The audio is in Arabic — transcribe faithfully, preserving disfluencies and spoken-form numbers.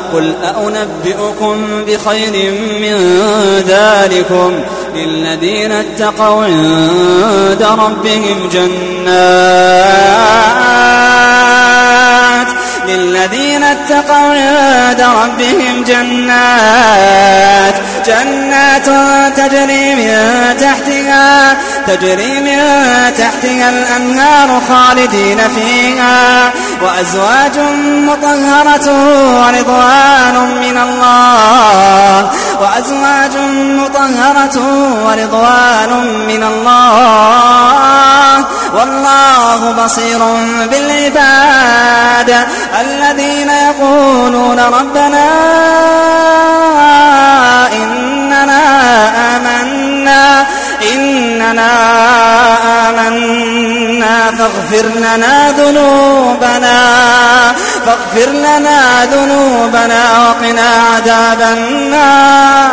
قل أنبئكم بخير من ذلكم للذين اتقوا عند ربهم جنات للذين اتقوا عند ربهم جنات جنات تجري من تحتها تجري من تحتها الأنهار خالدين فيها وأزواج مطهرة ورضوان من الله وأزواج مطهرة ورضوان من الله والله بصير بالعباد الذين يقولون ربنا إننا آمنا إننا آمنا فاغفر لنا ذنوبنا فاغفر لنا ذنوبنا وقنا عذاب النار